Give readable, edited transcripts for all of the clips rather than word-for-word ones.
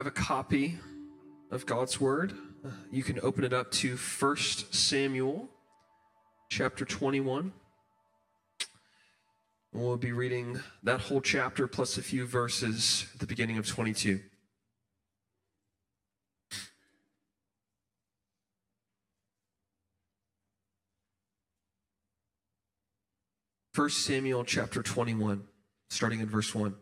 Have a copy of God's Word. You can open it up to 1 Samuel chapter 21. And we'll be reading that whole chapter plus a few verses at the beginning of 22. First Samuel chapter 21, starting in verse 1.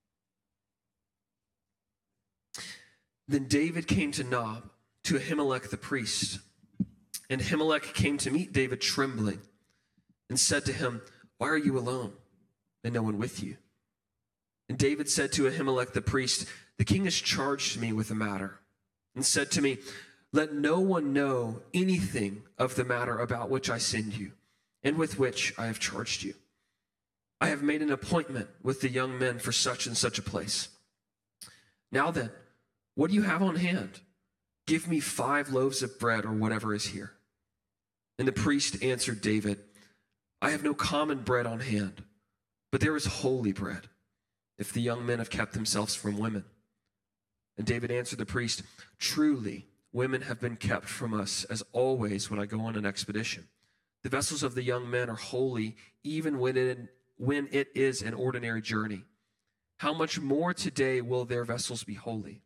Then David came to Nob, to Ahimelech the priest. And Ahimelech came to meet David trembling, and said to him, "Why are you alone, and no one with you?" And David said to Ahimelech the priest, "The king has charged me with a matter, and said to me, 'Let no one know anything of the matter about which I send you, and with which I have charged you. I have made an appointment with the young men for such and such a place. Now then, what do you have on hand? Give me 5 loaves of bread or whatever is here.' And the priest answered David, 'I have no common bread on hand, but there is holy bread, if the young men have kept themselves from women.' And David answered the priest, 'Truly, women have been kept from us as always when I go on an expedition. The vessels of the young men are holy, even when it is an ordinary journey. How much more today will their vessels be holy?'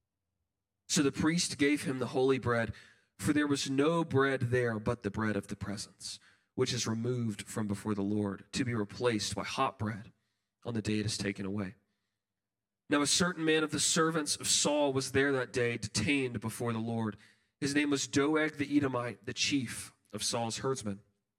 So the priest gave him the holy bread, for there was no bread there but the bread of the presence, which is removed from before the Lord, to be replaced by hot bread on the day it is taken away. Now a certain man of the servants of Saul was there that day, detained before the Lord. His name was Doeg the Edomite, the chief of Saul's herdsmen.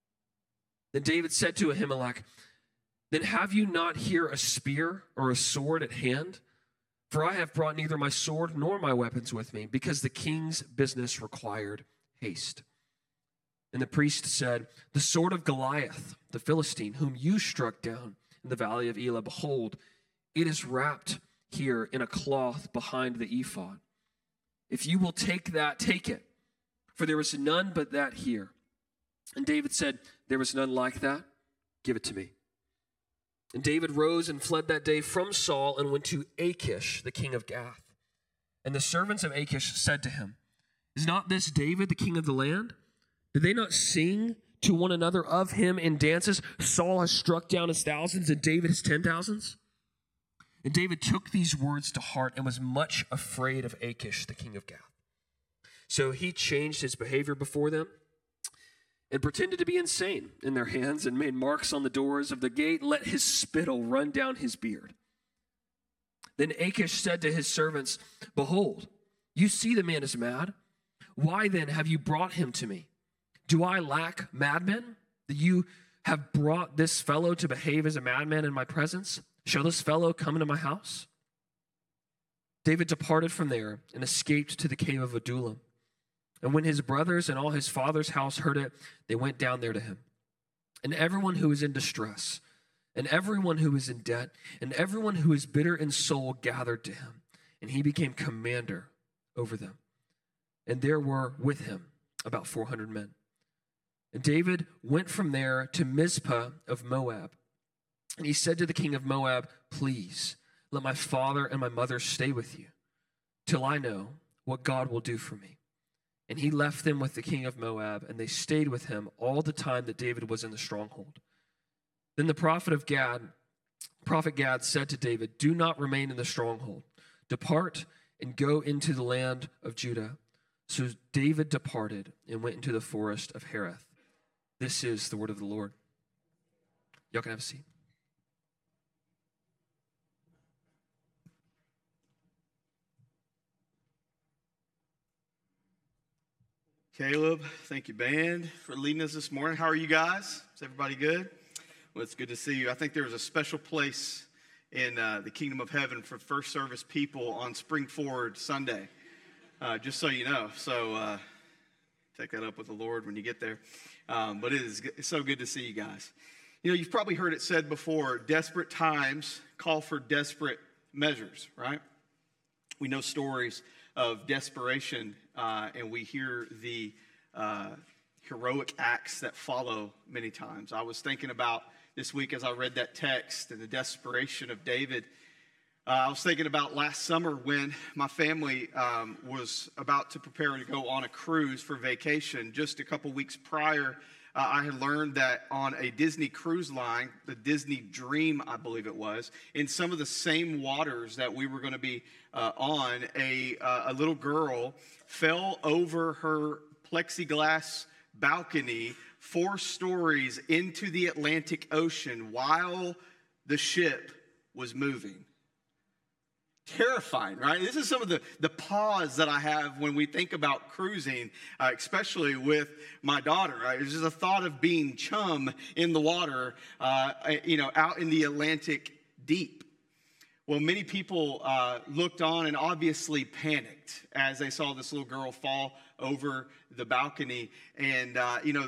Then David said to Ahimelech, 'Then have you not here a spear or a sword at hand? For I have brought neither my sword nor my weapons with me, because the king's business required haste.' And the priest said, 'The sword of Goliath, the Philistine, whom you struck down in the valley of Elah, behold, it is wrapped here in a cloth behind the ephod. If you will take that, take it, for there is none but that here.' And David said, 'There is none like that. Give it to me.' And David rose and fled that day from Saul and went to Achish, the king of Gath. And the servants of Achish said to him, 'Is not this David, the king of the land? Did they not sing to one another of him in dances? Saul has struck down his thousands and David his 10,000s. And David took these words to heart and was much afraid of Achish, the king of Gath. So he changed his behavior before them and pretended to be insane in their hands, and made marks on the doors of the gate, and let his spittle run down his beard. Then Achish said to his servants, 'Behold, you see the man is mad. Why then have you brought him to me? Do I lack madmen, that you have brought this fellow to behave as a madman in my presence? Shall this fellow come into my house?' David departed from there and escaped to the cave of Adullam. And when his brothers and all his father's house heard it, they went down there to him. And everyone who was in distress, and everyone who was in debt, and everyone who was bitter in soul gathered to him. And he became commander over them. And there were with him about 400 men. And David went from there to Mizpah of Moab. And he said to the king of Moab, 'Please, let my father and my mother stay with you, till I know what God will do for me.' And he left them with the king of Moab, and they stayed with him all the time that David was in the stronghold. Then the prophet Gad said to David, 'Do not remain in the stronghold. Depart and go into the land of Judah.' So David departed and went into the forest of Hereth. This is the word of the Lord." Y'all can have a seat. Caleb, thank you, band, for leading us this morning. How are you guys? Is everybody good? Well, it's good to see you. I think there's a special place in the kingdom of heaven for first service people on Spring Forward Sunday, just so you know. So take that up with the Lord when you get there. But it's so good to see you guys. You know, you've probably heard it said before, desperate times call for desperate measures, right? We know stories of desperation, and we hear the heroic acts that follow many times. I was thinking about this week as I read that text and the desperation of David. I was thinking about last summer when my family was about to prepare to go on a cruise for vacation. Just a couple weeks prior, I had learned that on a Disney cruise line, the Disney Dream, I believe it was, in some of the same waters that we were going to be on, a little girl fell over her plexiglass balcony 4 stories into the Atlantic Ocean while the ship was moving. Terrifying, right? This is some of the pause that I have when we think about cruising, especially with my daughter. Right? It's just a thought of being chum in the water, out in the Atlantic deep. Well, many people looked on and obviously panicked as they saw this little girl fall over the balcony. And,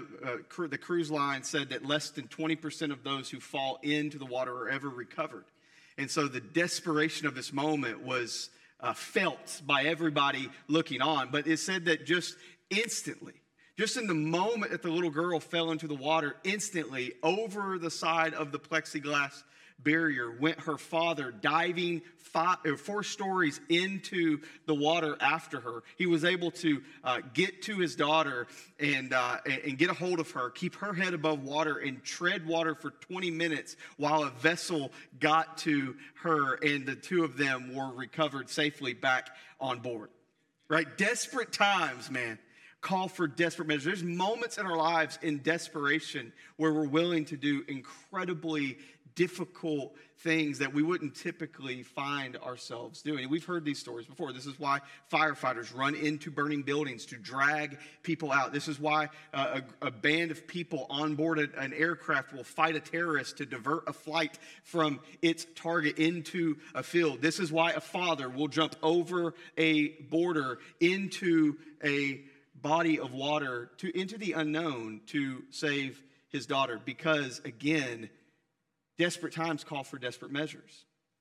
the cruise line said that less than 20% of those who fall into the water are ever recovered. And so the desperation of this moment was felt by everybody looking on. But it said that just instantly, just in the moment that the little girl fell into the water, instantly over the side of the plexiglass barrier went her father, diving 4 stories into the water after her. He was able to get to his daughter and get a hold of her, keep her head above water, and tread water for 20 minutes while a vessel got to her, and the 2 of them were recovered safely back on board. Right? Desperate times, man, call for desperate measures. There's moments in our lives in desperation where we're willing to do incredibly difficult things that we wouldn't typically find ourselves doing. And we've heard these stories before. This is why firefighters run into burning buildings to drag people out. This is why a band of people on board an aircraft will fight a terrorist to divert a flight from its target into a field. This is why a father will jump over a border into a body of water into the unknown to save his daughter, because, again, desperate times call for desperate measures.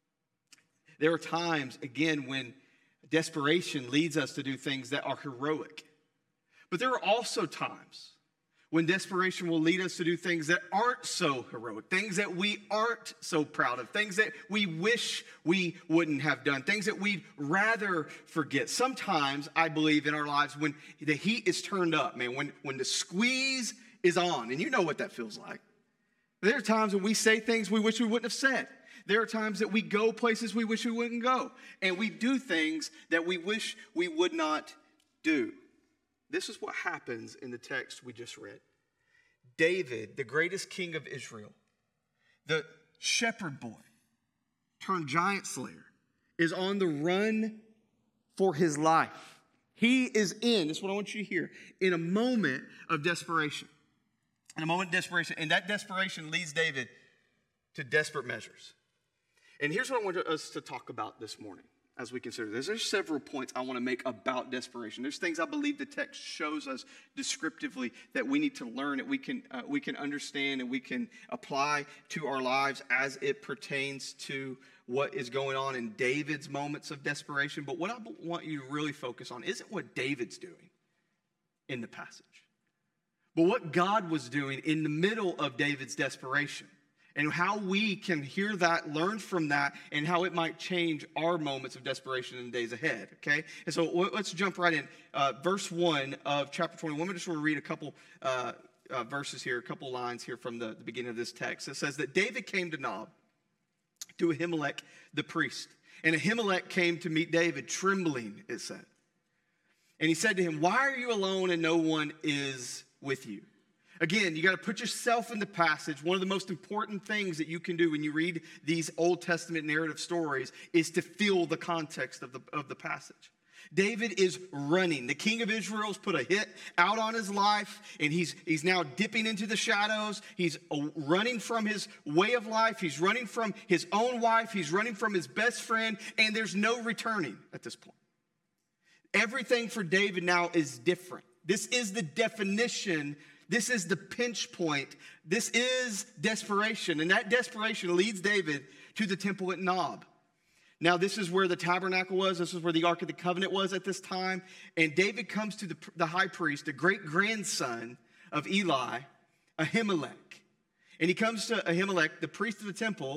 There are times, again, when desperation leads us to do things that are heroic. But there are also times when desperation will lead us to do things that aren't so heroic, things that we aren't so proud of, things that we wish we wouldn't have done, things that we'd rather forget. Sometimes, I believe, in our lives, when the heat is turned up, man, when the squeeze is on, and you know what that feels like. There are times when we say things we wish we wouldn't have said. There are times that we go places we wish we wouldn't go. And we do things that we wish we would not do. This is what happens in the text we just read. David, the greatest king of Israel, the shepherd boy turned giant slayer, is on the run for his life. He is this is what I want you to hear, in a moment of desperation. In a moment of desperation, and that desperation leads David to desperate measures. And here's what I want us to talk about this morning as we consider this. There's several points I want to make about desperation. There's things I believe the text shows us descriptively that we need to learn, that we can understand, and we can apply to our lives as it pertains to what is going on in David's moments of desperation. But what I want you to really focus on isn't what David's doing in the passage, but what God was doing in the middle of David's desperation, and how we can hear that, learn from that, and how it might change our moments of desperation in the days ahead, okay? And so let's jump right in. Verse 1 of chapter 21. I just want to read a couple verses here, a couple lines here from the beginning of this text. It says that David came to Nob, to Ahimelech the priest. And Ahimelech came to meet David, trembling, it said. And he said to him, "Why are you alone and no one is with you?" Again, you got to put yourself in the passage. One of the most important things that you can do when you read these Old Testament narrative stories is to feel the context of the passage. David is running. The king of Israel's put a hit out on his life, and he's now dipping into the shadows. He's running from his way of life. He's running from his own wife. He's running from his best friend, and there's no returning at this point. Everything for David now is different. This is the definition. This is the pinch point. This is desperation. And that desperation leads David to the temple at Nob. Now, this is where the tabernacle was. This is where the Ark of the Covenant was at this time. And David comes to the high priest, the great-grandson of Eli, Ahimelech. And he comes to Ahimelech, the priest of the temple,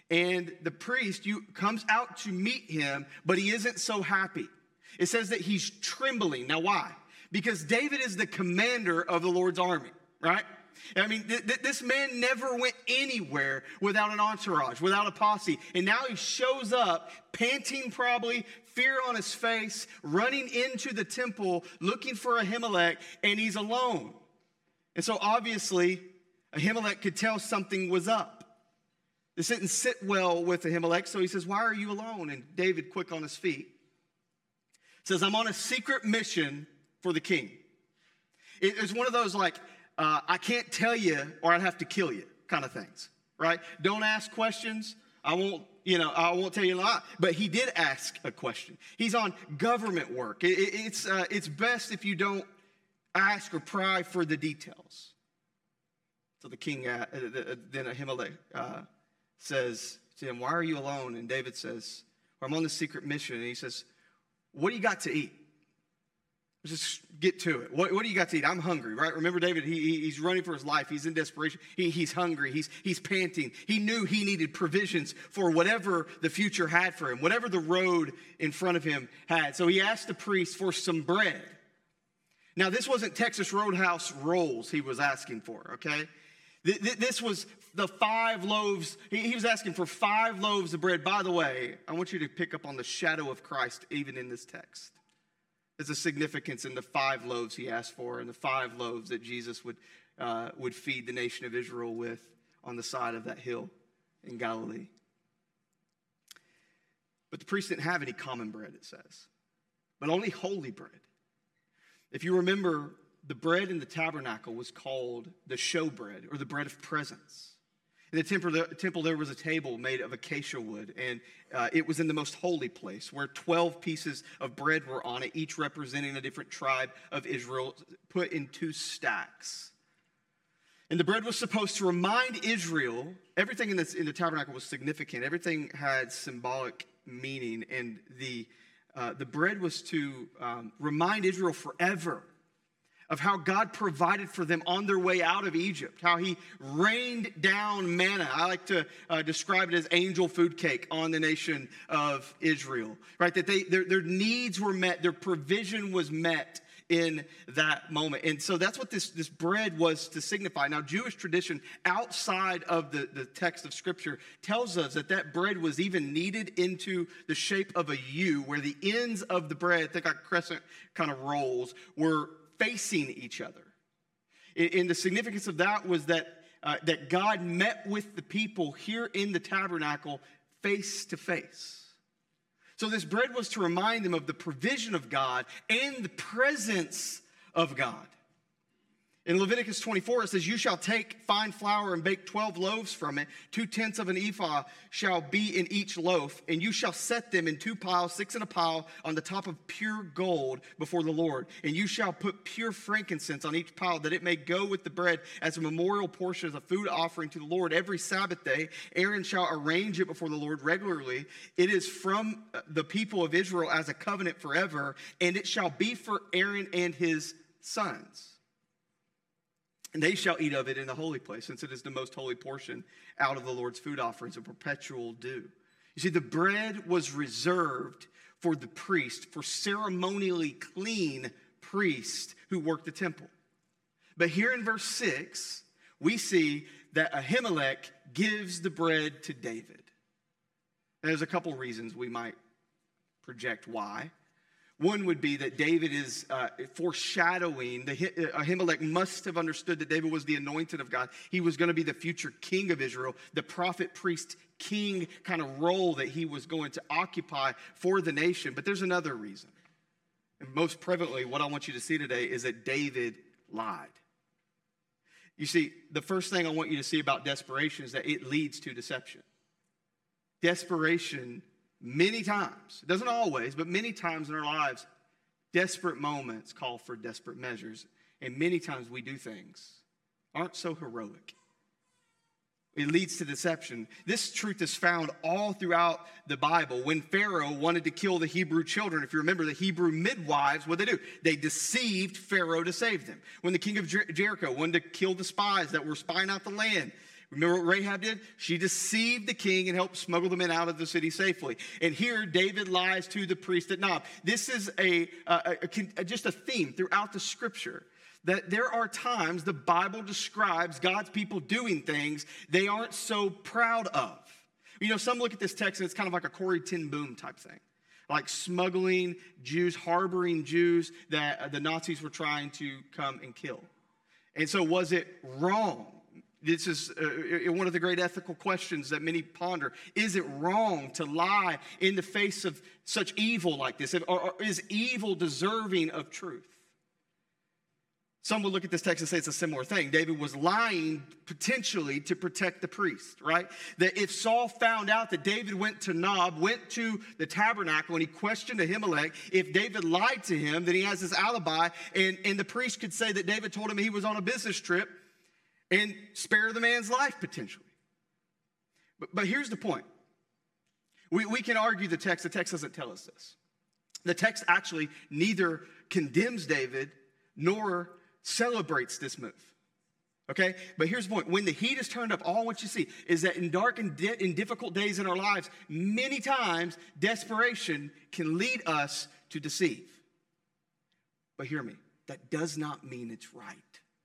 And the priest comes out to meet him, but he isn't so happy. It says that he's trembling. Now, why? Because David is the commander of the Lord's army, right? I mean, this man never went anywhere without an entourage, without a posse. And now he shows up, panting probably, fear on his face, running into the temple, looking for Ahimelech, and he's alone. And so obviously, Ahimelech could tell something was up. This didn't sit well with Ahimelech, so he says, why are you alone? And David, quick on his feet, says, I'm on a secret mission for the king. It's one of those like, I can't tell you or I'd have to kill you kind of things, right? Don't ask questions. I won't tell you a lot. But he did ask a question. He's on government work. It's best if you don't ask or pry for the details. So the king, then Ahimelech says to him, why are you alone? And David says, I'm on this secret mission. And he says, what do you got to eat? Let's just get to it. What do you got to eat? I'm hungry, right? Remember David, he's running for his life. He's in desperation. He's hungry. He's panting. He knew he needed provisions for whatever the future had for him, whatever the road in front of him had. So he asked the priest for some bread. Now, this wasn't Texas Roadhouse rolls he was asking for, okay? This was the 5 loaves. He was asking for 5 loaves of bread. By the way, I want you to pick up on the shadow of Christ even in this text. There's a significance in the 5 loaves he asked for and the 5 loaves that Jesus would feed the nation of Israel with on the side of that hill in Galilee. But the priest didn't have any common bread, it says, but only holy bread. If you remember, the bread in the tabernacle was called the showbread, or the bread of presence. In the temple, there was a table made of acacia wood, and it was in the most holy place where 12 pieces of bread were on it, each representing a different tribe of Israel, put in 2 stacks. And the bread was supposed to remind Israel, everything in the tabernacle was significant. Everything had symbolic meaning, and the bread was to remind Israel forever of how God provided for them on their way out of Egypt, how he rained down manna. I like to describe it as angel food cake on the nation of Israel, right? That their needs were met, their provision was met in that moment. And so that's what this bread was to signify. Now, Jewish tradition outside of the text of Scripture tells us that bread was even kneaded into the shape of a U, where the ends of the bread, think like crescent kind of rolls, were facing each other. And the significance of that was that God met with the people here in the tabernacle face to face. So this bread was to remind them of the provision of God and the presence of God. In Leviticus 24, it says, you shall take fine flour and bake 12 loaves from it. 2/10 of an ephah shall be in each loaf, and you shall set them in 2 piles, 6 in a pile, on the top of pure gold before the Lord. And you shall put pure frankincense on each pile, that it may go with the bread as a memorial portion, as a food offering to the Lord. Every Sabbath day, Aaron shall arrange it before the Lord regularly. It is from the people of Israel as a covenant forever, and it shall be for Aaron and his sons. And they shall eat of it in the holy place, since it is the most holy portion out of the Lord's food offerings, a perpetual due. You see, the bread was reserved for the priest, for ceremonially clean priests who worked the temple. But here in verse 6, we see that Ahimelech gives the bread to David. And there's a couple reasons we might project why. One would be that David is foreshadowing. Ahimelech must have understood that David was the anointed of God. He was going to be the future king of Israel, the prophet, priest, king kind of role that he was going to occupy for the nation. But there's another reason. And most prevalently, what I want you to see today is that David lied. You see, the first thing I want you to see about desperation is that it leads to deception. Desperation, many times, it doesn't always, but many times in our lives, desperate moments call for desperate measures. And many times we do things aren't so heroic. It leads to deception. This truth is found all throughout the Bible. When Pharaoh wanted to kill the Hebrew children, if you remember, the Hebrew midwives, what did they do? They deceived Pharaoh to save them. When the king of Jericho wanted to kill the spies that were spying out the land, Remember what Rahab did? She deceived the king and helped smuggle the men out of the city safely. And here, David lies to the priest at Nob. This is just a theme throughout the scripture, that there are times the Bible describes God's people doing things they aren't so proud of. You know, some look at this text and it's kind of like a Corrie ten Boom type thing, like smuggling Jews, harboring Jews that the Nazis were trying to come and kill. And so was it wrong? This is one of the great ethical questions that many ponder. Is it wrong to lie in the face of such evil like this? Or is evil deserving of truth? Some would look at this text and say it's a similar thing. David was lying potentially to protect the priest, right? That if Saul found out that David went to Nob, went to the tabernacle, and he questioned Ahimelech, if David lied to him, then he has this alibi, and the priest could say that David told him he was on a business trip and spare the man's life potentially. But here's the point. We can argue the text. The text doesn't tell us this. The text actually neither condemns David nor celebrates this move. Okay? But here's the point. When the heat is turned up, all what you see is that in dark and in difficult days in our lives, many times desperation can lead us to deceive. But hear me. That does not mean it's right.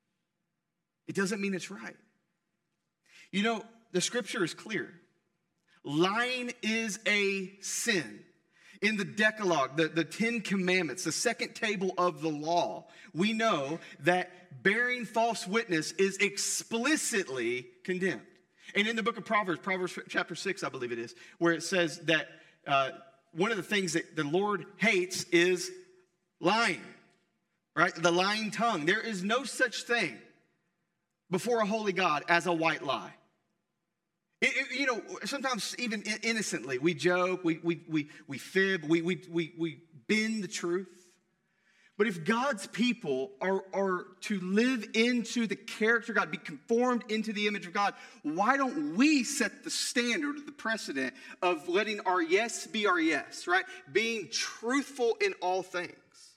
It doesn't mean it's right. You know, the scripture is clear. Lying is a sin. In the Decalogue, the 10 Commandments, the second table of the law, we know that bearing false witness is explicitly condemned. And in the book of Proverbs chapter 6, I believe it is, where it says that one of the things that the Lord hates is lying, right? The lying tongue. There is no such thing before a holy God as a white lie. You know, sometimes even innocently, we joke, we fib, we bend the truth. But if God's people are to live into the character of God, be conformed into the image of God, why don't we set the standard, the precedent of letting our yes be our yes, right? Being truthful in all things.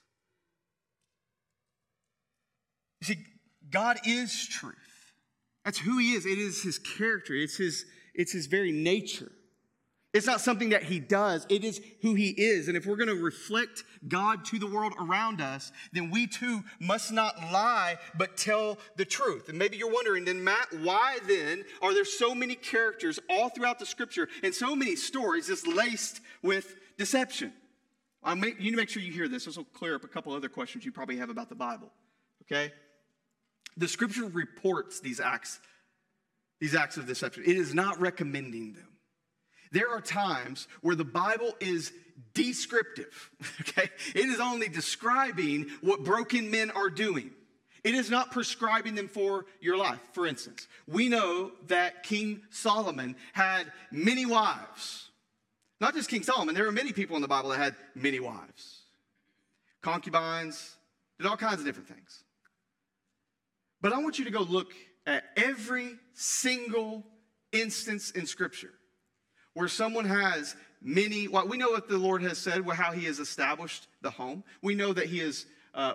You see, God is truth. That's who he is. It is his character. It's his very nature. It's not something that he does. It is who he is. And if we're going to reflect God to the world around us, then we too must not lie, but tell the truth. And maybe you're wondering, then Matt, why then are there so many characters all throughout the scripture and so many stories just laced with deception? You need to make sure you hear this. This will clear up a couple other questions you probably have about the Bible. Okay? The scripture reports these acts of deception. It is not recommending them. There are times where the Bible is descriptive, okay? It is only describing what broken men are doing. It is not prescribing them for your life. For instance, we know that King Solomon had many wives. Not just King Solomon. There are many people in the Bible that had many wives. Concubines, did all kinds of different things. But I want you to go look at every single instance in Scripture where someone has many. Well, we know what the Lord has said, how he has established the home. We know that he has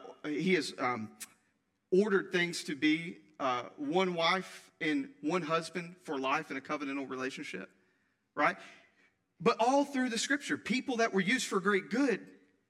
ordered things to be one wife and one husband for life in a covenantal relationship, right? But all through the Scripture, people that were used for great good,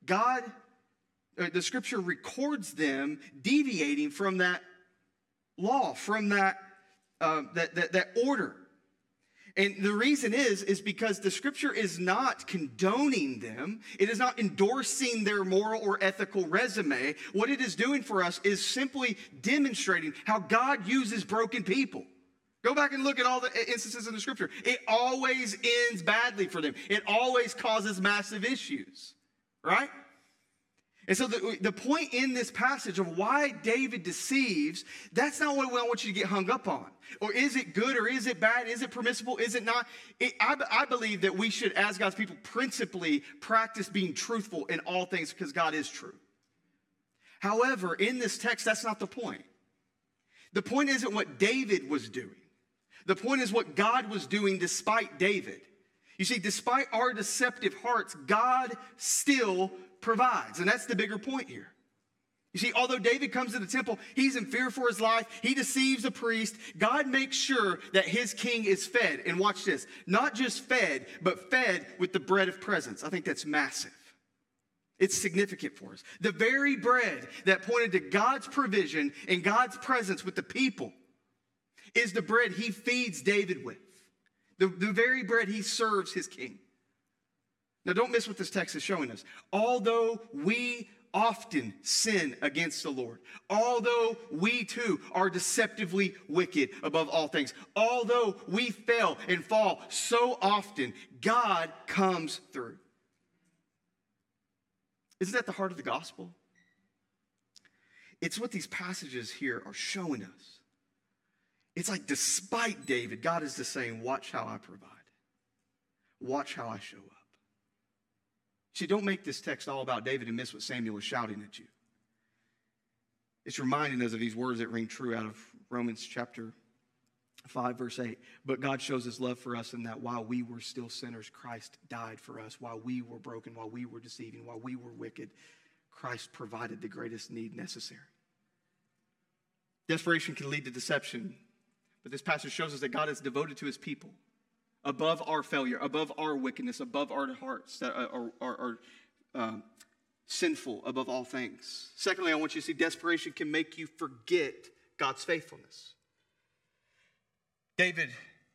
the Scripture records them deviating from that law, from that order. And the reason is because the Scripture is not condoning them. It is not endorsing their moral or ethical resume. What it is doing for us is simply demonstrating how God uses broken people. Go back and look at all the instances in the Scripture. It always ends badly for them. It always causes massive issues, right? And so the point in this passage of why David deceives, that's not what I want you to get hung up on. Or is it good or is it bad? Is it permissible? Is it not? I believe that we should, as God's people, principally practice being truthful in all things because God is true. However, in this text, that's not the point. The point isn't what David was doing. The point is what God was doing despite David. You see, despite our deceptive hearts, God still provides. And that's the bigger point here. You see, although David comes to the temple, he's in fear for his life. He deceives a priest. God makes sure that his king is fed. And watch this, not just fed, but fed with the bread of presence. I think that's massive. It's significant for us. The very bread that pointed to God's provision and God's presence with the people is the bread he feeds David with. The very bread he serves his king. Now, don't miss what this text is showing us. Although we often sin against the Lord, although we too are deceptively wicked above all things, although we fail and fall so often, God comes through. Isn't that the heart of the gospel? It's what these passages here are showing us. It's like despite David, God is just saying, watch how I provide. Watch how I show up. See, don't make this text all about David and miss what Samuel is shouting at you. It's reminding us of these words that ring true out of Romans chapter 5, verse 8. But God shows his love for us in that while we were still sinners, Christ died for us. While we were broken, while we were deceiving, while we were wicked, Christ provided the greatest need necessary. Desperation can lead to deception, but this passage shows us that God is devoted to his people. Above our failure, above our wickedness, above our hearts that are sinful above all things. Secondly, I want you to see desperation can make you forget God's faithfulness. David,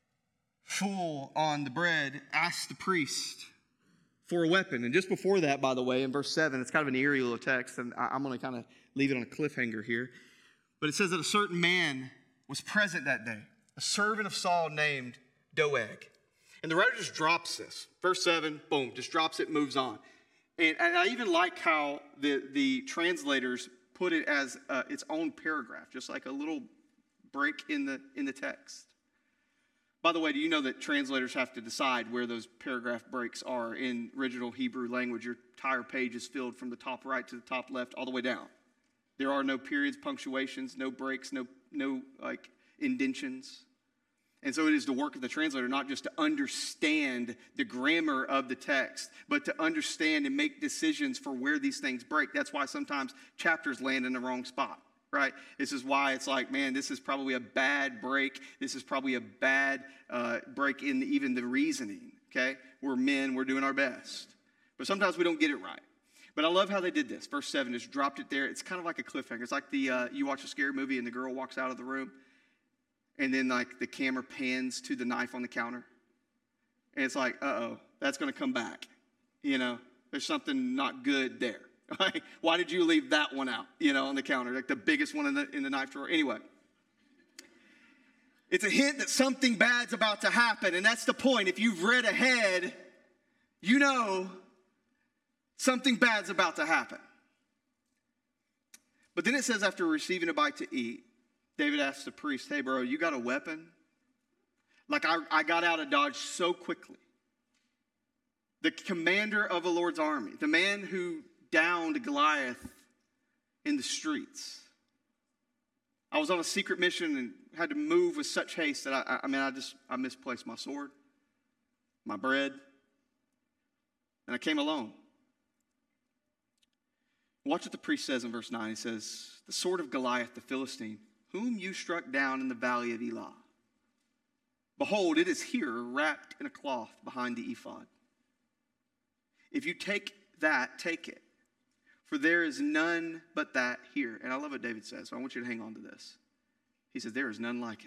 full on the bread, asked the priest for a weapon. And just before that, by the way, in verse 7, it's kind of an eerie little text, and I'm going to kind of leave it on a cliffhanger here. But it says that a certain man was present that day, a servant of Saul named Doeg. And the writer just drops this. Verse 7, boom, just drops it, moves on. And I even like how the translators put it as its own paragraph, just like a little break in the text. By the way, do you know that translators have to decide where those paragraph breaks are in original Hebrew language? Your entire page is filled from the top right to the top left all the way down. There are no periods, punctuations, no breaks, no like indentions. And so it is the work of the translator not just to understand the grammar of the text, but to understand and make decisions for where these things break. That's why sometimes chapters land in the wrong spot, right? This is why it's like, man, this is probably a bad break. This is probably a bad break in even the reasoning, okay? We're men, we're doing our best. But sometimes we don't get it right. But I love how they did this. Verse 7 just dropped it there. It's kind of like a cliffhanger. It's like you watch a scary movie and the girl walks out of the room. And then, like, the camera pans to the knife on the counter. And it's like, uh-oh, that's going to come back. You know, there's something not good there. Right? Why did you leave that one out, on the counter? Like the biggest one in the knife drawer. Anyway. It's a hint that something bad's about to happen. And that's the point. If you've read ahead, you know something bad's about to happen. But then it says after receiving a bite to eat, David asked the priest, hey, bro, you got a weapon? Like, I got out of Dodge so quickly. The commander of the Lord's army, the man who downed Goliath in the streets. I was on a secret mission and had to move with such haste that I misplaced my sword, my bread, and I came alone. Watch what the priest says in verse 9. He says, the sword of Goliath the Philistine, whom you struck down in the valley of Elah. Behold, it is here wrapped in a cloth behind the ephod. If you take that, take it. For there is none but that here. And I love what David says, so I want you to hang on to this. He says, there is none like it.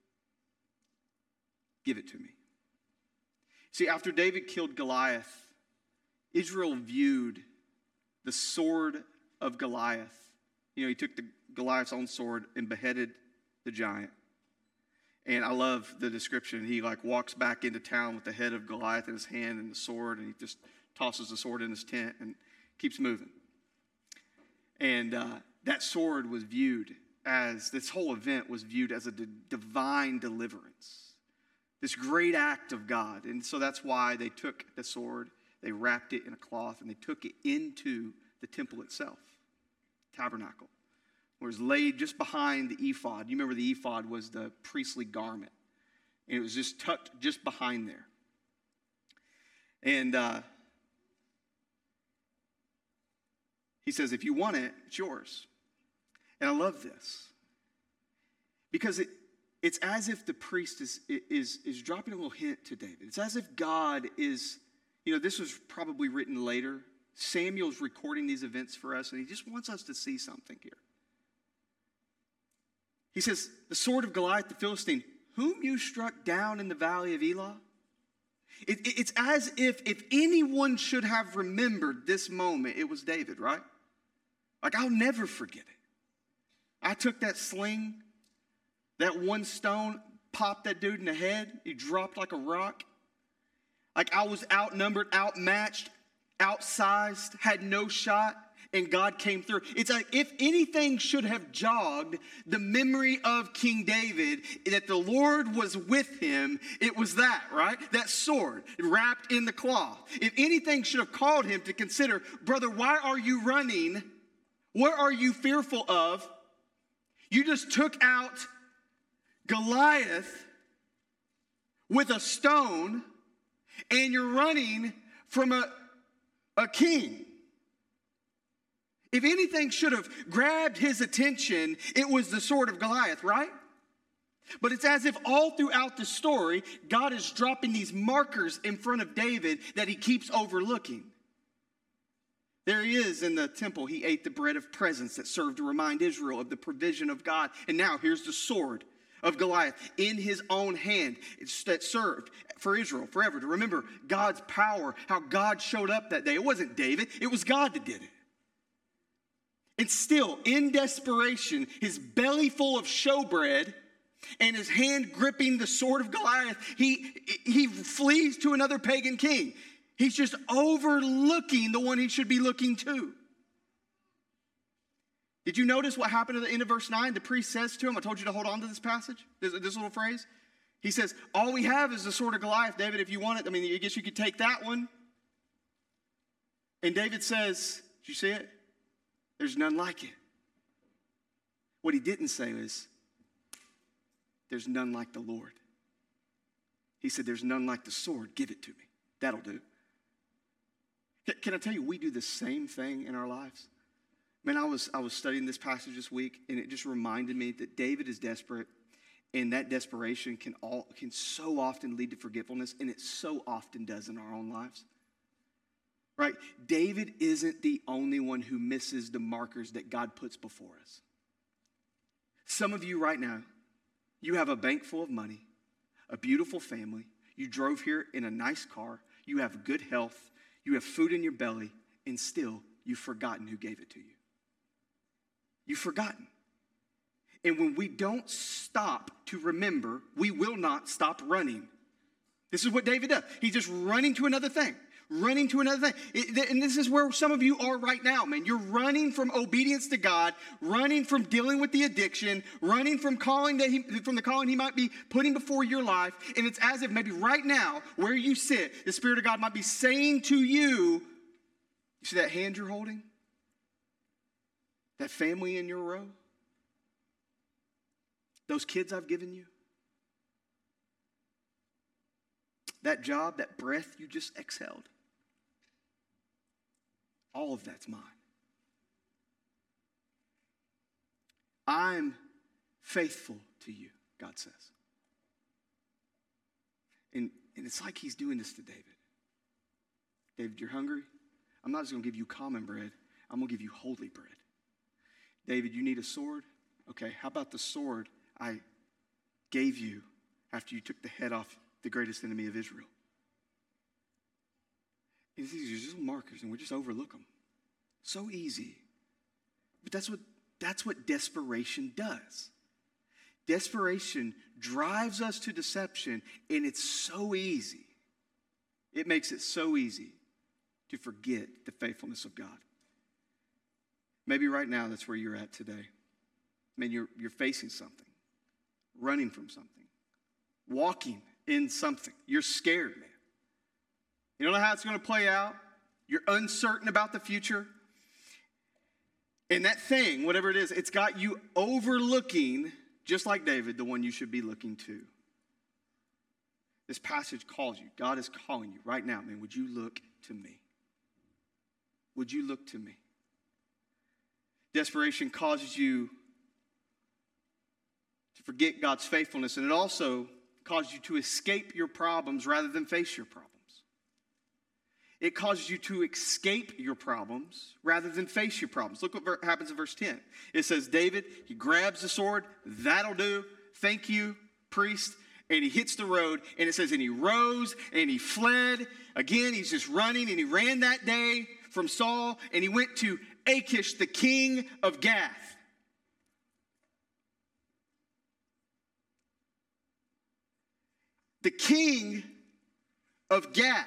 Give it to me. See, after David killed Goliath, Israel viewed the sword of Goliath. He took Goliath's own sword and beheaded the giant. And I love the description. He walks back into town with the head of Goliath in his hand and the sword, and he just tosses the sword in his tent and keeps moving. And that sword was viewed as, this whole event was viewed as a divine deliverance. This great act of God. And so that's why they took the sword, they wrapped it in a cloth, and they took it into the temple itself, tabernacle, where it was laid just behind the ephod. You remember the ephod was the priestly garment. And it was just tucked just behind there. And he says, if you want it, it's yours. And I love this because it's as if the priest is dropping a little hint to David. It's as if God is, this was probably written later. Samuel's recording these events for us, and he just wants us to see something here. He says, the sword of Goliath the Philistine, whom you struck down in the valley of Elah. It's as if anyone should have remembered this moment, it was David, right? Like, I'll never forget it. I took that sling, that one stone, popped that dude in the head. He dropped like a rock. Like, I was outnumbered, outmatched, outsized, had no shot, and God came through. It's like if anything should have jogged the memory of King David, that the Lord was with him, it was that, right? That sword wrapped in the cloth. If anything should have called him to consider, brother, why are you running? What are you fearful of? You just took out Goliath with a stone, and you're running from a king. If anything should have grabbed his attention, it was the sword of Goliath, right? But it's as if all throughout the story, God is dropping these markers in front of David that he keeps overlooking. There he is in the temple. He ate the bread of presence that served to remind Israel of the provision of God. And now here's the sword of Goliath in his own hand that served for Israel forever to remember God's power, how God showed up that day. It wasn't David, it was God that did it. And still, in desperation, his belly full of showbread and his hand gripping the sword of Goliath, he flees to another pagan king. He's just overlooking the one he should be looking to. Did you notice what happened at the end of verse 9? The priest says to him, I told you to hold on to this passage, this little phrase. He says, all we have is the sword of Goliath, David, if you want it. I mean, I guess you could take that one. And David says, did you see it? There's none like it. What he didn't say is, there's none like the Lord. He said, there's none like the sword. Give it to me. That'll do. Can I tell you, we do the same thing in our lives? Man, I was studying this passage this week, and it just reminded me that David is desperate, and that desperation can so often lead to forgetfulness, and it so often does in our own lives. Right? David isn't the only one who misses the markers that God puts before us. Some of you right now, you have a bank full of money, a beautiful family, you drove here in a nice car, you have good health, you have food in your belly, and still you've forgotten who gave it to you. You've forgotten. And when we don't stop to remember, we will not stop running. This is what David does. He's just running to another thing. Running to another thing. And this is where some of you are right now, man. You're running from obedience to God, running from dealing with the addiction, running from the calling he might be putting before your life. And it's as if maybe right now, where you sit, the Spirit of God might be saying to you, you see that hand you're holding? That family in your row? Those kids I've given you? That job, that breath you just exhaled? All of that's mine. I'm faithful to you, God says. And it's like he's doing this to David. David, you're hungry? I'm not just going to give you common bread. I'm going to give you holy bread. David, you need a sword? Okay, how about the sword I gave you after you took the head off the greatest enemy of Israel? These are just markers, and we just overlook them. So easy. But that's what desperation does. Desperation drives us to deception, and it's so easy. It makes it so easy to forget the faithfulness of God. Maybe right now that's where you're at today. I mean, you're facing something, running from something, walking in something. You're scared, man. You don't know how it's going to play out. You're uncertain about the future. And that thing, whatever it is, it's got you overlooking, just like David, the one you should be looking to. This passage calls you. God is calling you right now, man. Would you look to me? Would you look to me? Desperation causes you forget God's faithfulness, and it also causes you to escape your problems rather than face your problems. It causes you to escape your problems rather than face your problems. Look what happens in verse 10. It says, David, he grabs the sword. That'll do. Thank you, priest. And he hits the road. And it says, and he rose and he fled. Again, he's just running. And he ran that day from Saul. And he went to Achish, the king of Gath. The king of Gath.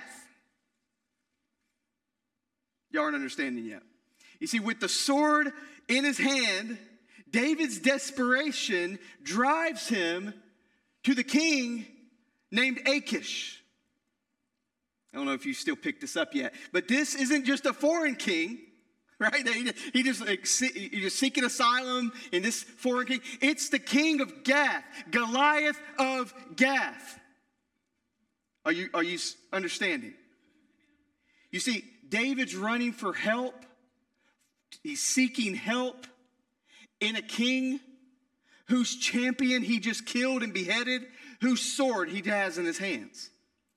Y'all aren't understanding yet. You see, with the sword in his hand, David's desperation drives him to the king named Achish. I don't know if you still picked this up yet, but this isn't just a foreign king, right? He just seeking asylum in this foreign king. It's the king of Gath, Goliath of Gath. Are you understanding? You see, David's running for help. He's seeking help in a king whose champion he just killed and beheaded, whose sword he has in his hands.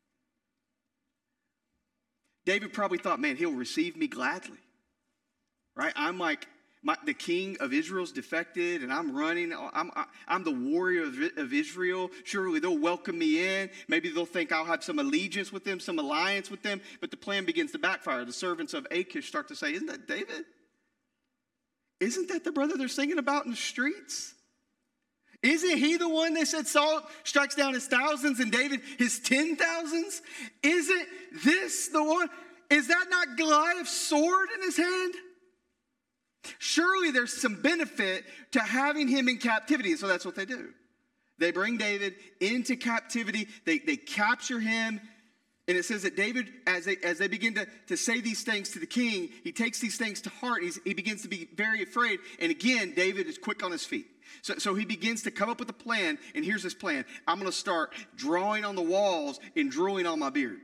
David probably thought, man, he'll receive me gladly. Right? I'm like, the king of Israel's defected, and I'm running. I'm the warrior of Israel. Surely they'll welcome me in. Maybe they'll think I'll have some allegiance with them, some alliance with them. But the plan begins to backfire. The servants of Achish start to say, isn't that David? Isn't that the brother they're singing about in the streets? Isn't he the one they said Saul strikes down his thousands and David his 10,000s? Isn't this the one? Is that not Goliath's sword in his hand? Surely there's some benefit to having him in captivity. So that's what they do. They bring David into captivity. They capture him. And it says that David, as they begin to say these things to the king, he takes these things to heart. He begins to be very afraid. And again, David is quick on his feet. So he begins to come up with a plan. And here's his plan. I'm going to start drawing on the walls and drooling on my beard.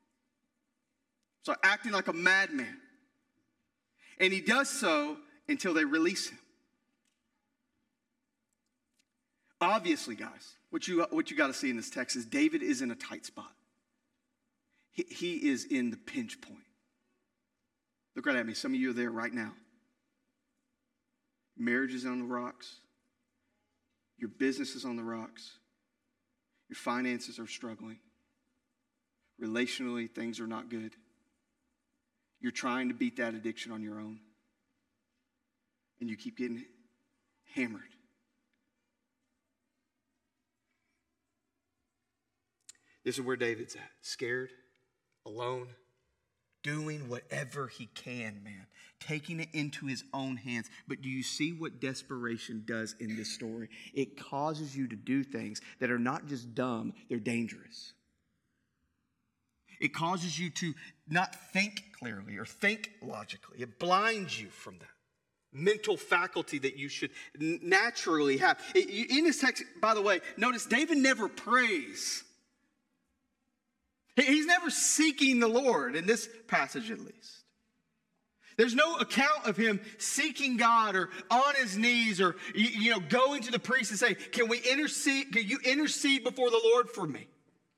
So acting like a madman. And he does so until they release him. Obviously, guys, what you got to see in this text is David is in a tight spot. He is in the pinch point. Look right at me. Some of you are there right now. Marriage is on the rocks. Your business is on the rocks. Your finances are struggling. Relationally, things are not good. You're trying to beat that addiction on your own. And you keep getting hammered. This is where David's at. Scared, alone, doing whatever he can, man. Taking it into his own hands. But do you see what desperation does in this story? It causes you to do things that are not just dumb, they're dangerous. It causes you to not think clearly or think logically. It blinds you from that mental faculty that you should naturally have. In this text, by the way, notice David never prays. He's never seeking the Lord in this passage, at least. There's no account of him seeking God or on his knees or going to the priest and saying, "Can we intercede? Can you intercede before the Lord for me?"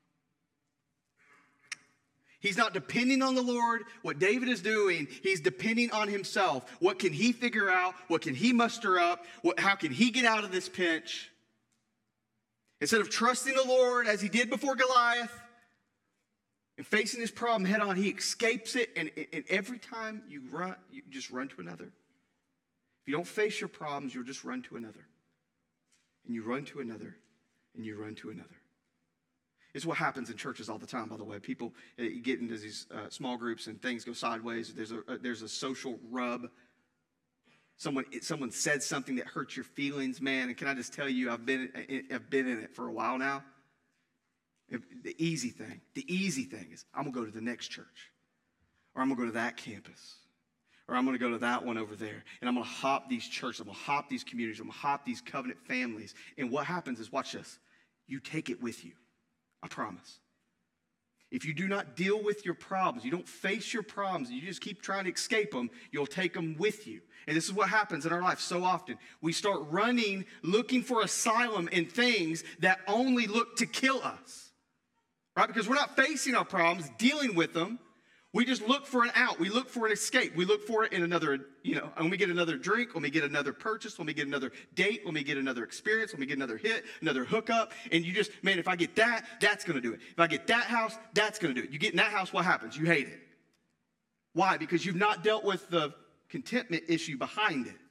He's not depending on the Lord. What David is doing, he's depending on himself. What can he figure out? What can he muster up? How can he get out of this pinch? Instead of trusting the Lord as he did before Goliath and facing his problem head on, he escapes it. And every time you run, you just run to another. If you don't face your problems, you'll just run to another. And you run to another. And you run to another. It's what happens in churches all the time, by the way. People get into these small groups and things go sideways. There's a social rub. Someone said something that hurts your feelings, man. And can I just tell you, I've been in it for a while now. The easy thing is I'm going to go to the next church. Or I'm going to go to that campus. Or I'm going to go to that one over there. And I'm going to hop these churches. I'm going to hop these communities. I'm going to hop these covenant families. And what happens is, watch this. You take it with you. I promise. If you do not deal with your problems, you don't face your problems, you just keep trying to escape them, you'll take them with you. And this is what happens in our life so often. We start running, looking for asylum in things that only look to kill us, right? Because we're not facing our problems, dealing with them. We just look for an out. We look for an escape. We look for it in another, when we get another drink, when we get another purchase, when we get another date, when we get another experience, when we get another hit, another hookup. And you just, man, if I get that, that's going to do it. If I get that house, that's going to do it. You get in that house, what happens? You hate it. Why? Because you've not dealt with the contentment issue behind it.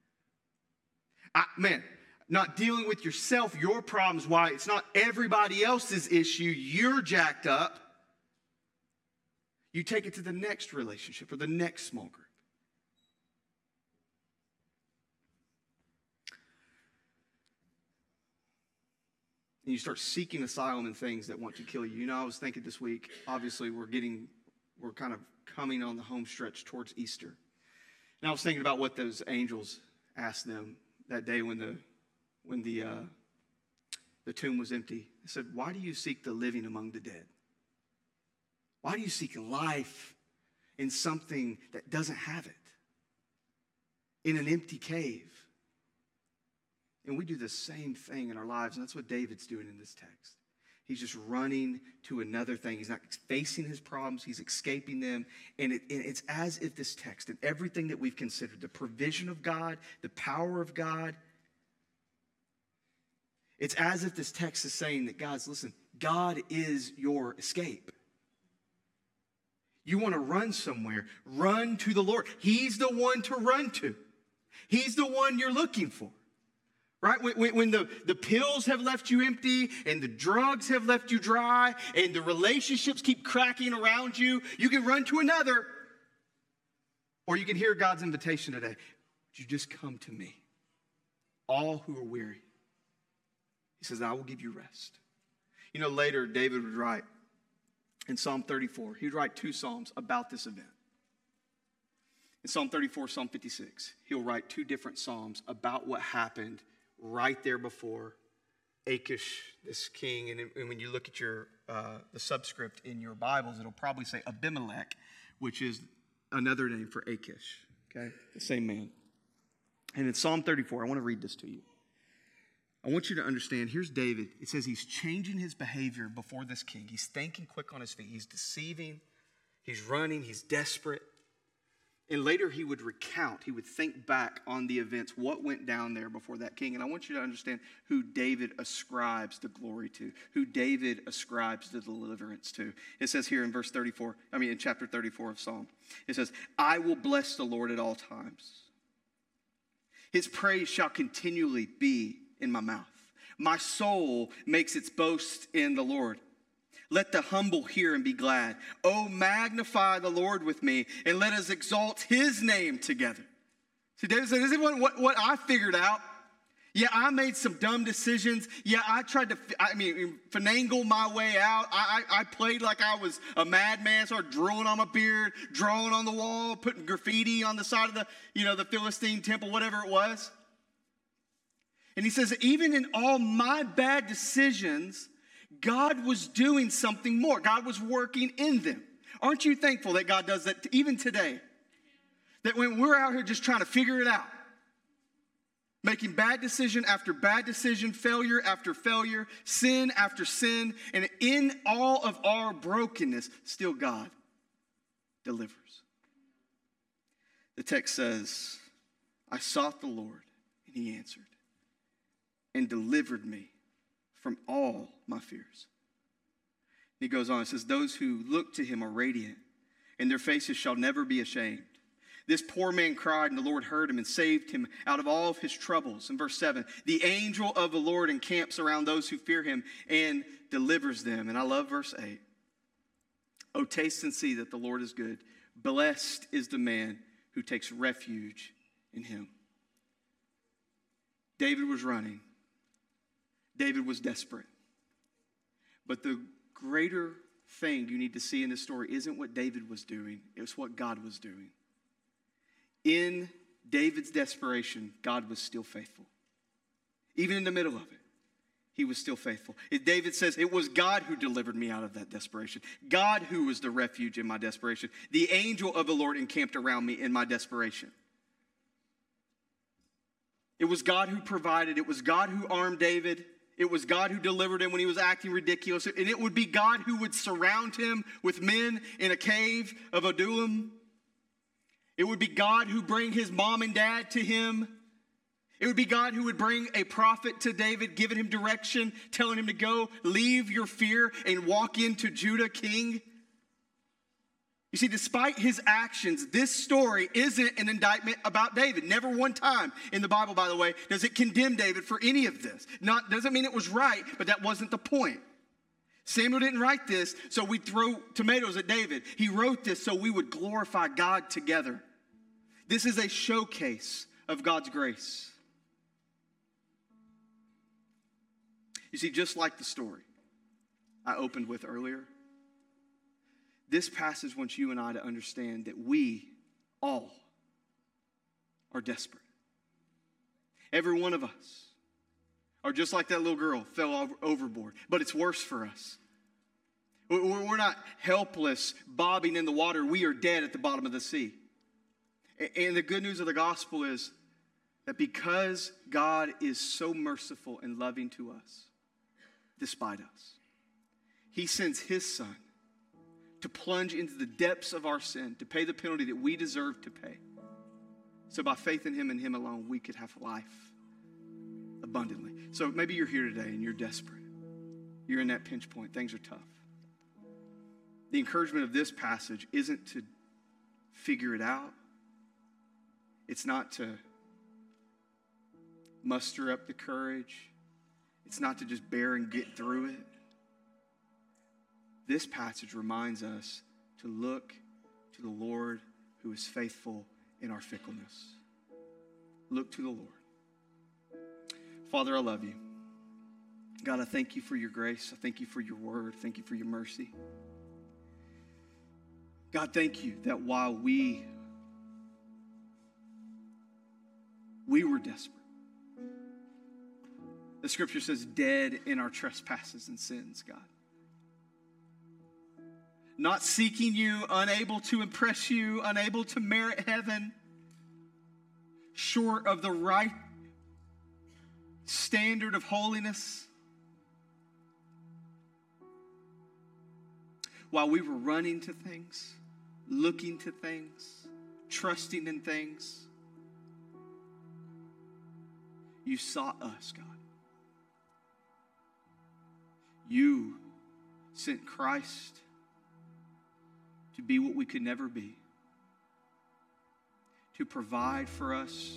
Not dealing with yourself, your problems, why it's not everybody else's issue, you're jacked up. You take it to the next relationship or the next small group. And you start seeking asylum in things that want to kill you. I was thinking this week, obviously we're kind of coming on the home stretch towards Easter. And I was thinking about what those angels asked them that day when the tomb was empty. They said, "Why do you seek the living among the dead? Why do you seek life in something that doesn't have it? In an empty cave?" And we do the same thing in our lives, and that's what David's doing in this text. He's just running to another thing. He's not facing his problems. He's escaping them. And it's as if this text and everything that we've considered, the provision of God, the power of God, it's as if this text is saying that, guys, listen, God is your escape. You want to run somewhere, run to the Lord. He's the one to run to. He's the one you're looking for, right? When the pills have left you empty and the drugs have left you dry and the relationships keep cracking around you, you can run to another. Or you can hear God's invitation today. Would you just come to me, all who are weary? He says, I will give you rest. Later David would write, in Psalm 34, he would write 2 psalms about this event. In Psalm 34, Psalm 56, he'll write 2 different psalms about what happened right there before Achish, this king. And when you look at the subscript in your Bibles, it'll probably say Abimelech, which is another name for Achish, okay? The same man. And in Psalm 34, I want to read this to you. I want you to understand, here's David. It says he's changing his behavior before this king. He's thinking quick on his feet. He's deceiving. He's running. He's desperate. And later he would recount. He would think back on the events, what went down there before that king. And I want you to understand who David ascribes the glory to, who David ascribes the deliverance to. It says here in in chapter 34 of Psalm, it says, I will bless the Lord at all times. His praise shall continually be in my mouth. My soul makes its boast in the Lord. Let the humble hear and be glad. Oh, magnify the Lord with me, and let us exalt his name together. See, David said, this is what I figured out. Yeah, I made some dumb decisions. Yeah, I tried to, finagle my way out. I played like I was a madman, started drooling on my beard, drawing on the wall, putting graffiti on the side of the Philistine temple, whatever it was. And he says, even in all my bad decisions, God was doing something more. God was working in them. Aren't you thankful that God does that even today? That when we're out here just trying to figure it out, making bad decision after bad decision, failure after failure, sin after sin, and in all of our brokenness, still God delivers. The text says, I sought the Lord, and he answered and delivered me from all my fears. He goes on, it says, those who look to him are radiant, and their faces shall never be ashamed. This poor man cried, and the Lord heard him and saved him out of all of his troubles. In verse 7, the angel of the Lord encamps around those who fear him and delivers them. And I love verse 8. Oh, taste and see that the Lord is good. Blessed is the man who takes refuge in him. David was running. David was desperate. But the greater thing you need to see in this story isn't what David was doing. It was what God was doing. In David's desperation, God was still faithful. Even in the middle of it, he was still faithful. David says, it was God who delivered me out of that desperation. God who was the refuge in my desperation. The angel of the Lord encamped around me in my desperation. It was God who provided. It was God who armed David. It was God who delivered him when he was acting ridiculous. And it would be God who would surround him with men in a cave of Adullam. It would be God who bring his mom and dad to him. It would be God who would bring a prophet to David, giving him direction, telling him to go, leave your fear and walk into Judah king. You see, despite his actions, this story isn't an indictment about David. Never one time in the Bible, by the way, does it condemn David for any of this. Doesn't mean it was right, but that wasn't the point. Samuel didn't write this so we'd throw tomatoes at David. He wrote this so we would glorify God together. This is a showcase of God's grace. You see, just like the story I opened with earlier, this passage wants you and I to understand that we all are desperate. Every one of us are just like that little girl fell overboard, but it's worse for us. We're not helpless bobbing in the water. We are dead at the bottom of the sea. And the good news of the gospel is that because God is so merciful and loving to us, despite us, he sends his son to plunge into the depths of our sin, to pay the penalty that we deserve to pay. So by faith in him and him alone, we could have life abundantly. So maybe you're here today and you're desperate. You're in that pinch point. Things are tough. The encouragement of this passage isn't to figure it out. It's not to muster up the courage. It's not to just bear and get through it. This passage reminds us to look to the Lord who is faithful in our fickleness. Look to the Lord. Father, I love you. God, I thank you for your grace. I thank you for your word. Thank you for your mercy. God, thank you that while we were desperate, the scripture says dead in our trespasses and sins, God. Not seeking you, unable to impress you, unable to merit heaven, short of the right standard of holiness. While we were running to things, looking to things, trusting in things, you sought us, God. You sent Christ to be what we could never be, to provide for us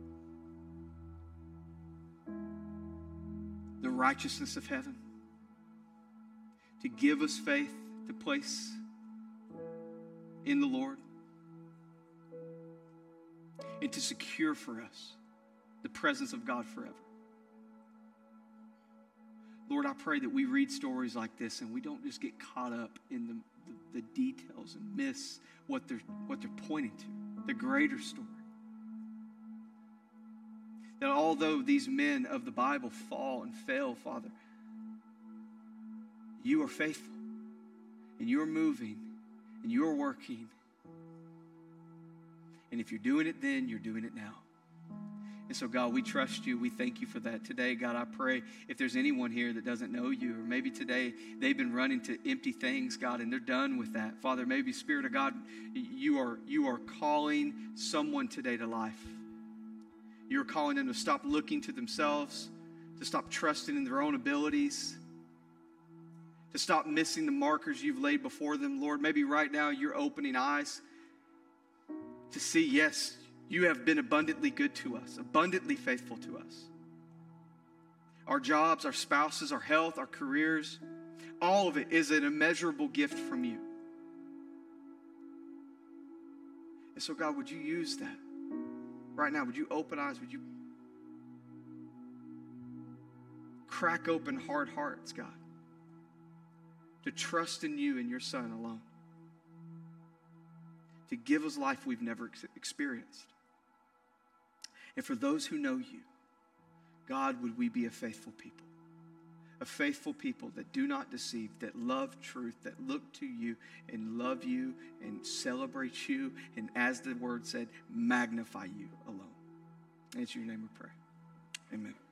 the righteousness of heaven, to give us faith to place in the Lord, and to secure for us the presence of God forever. Lord, I pray that we read stories like this and we don't just get caught up in the details and miss what they're pointing to, the greater story. That although these men of the Bible fall and fail, Father, you are faithful and you're moving and you're working. And if you're doing it then, you're doing it now. And so, God, we trust you. We thank you for that. Today, God, I pray if there's anyone here that doesn't know you, or maybe today they've been running to empty things, God, and they're done with that. Father, maybe Spirit of God, you are calling someone today to life. You're calling them to stop looking to themselves, to stop trusting in their own abilities, to stop missing the markers you've laid before them. Lord, maybe right now you're opening eyes to see, yes, you have been abundantly good to us, abundantly faithful to us. Our jobs, our spouses, our health, our careers, all of it is an immeasurable gift from you. And so, God, would you use that right now? Would you open eyes? Would you crack open hard hearts, God, to trust in you and your Son alone, to give us life we've never experienced. And for those who know you, God, would we be a faithful people? of faithful people that do not deceive, that love truth, that look to you and love you and celebrate you, and as the word said, magnify you alone. And it's your name we pray. Amen.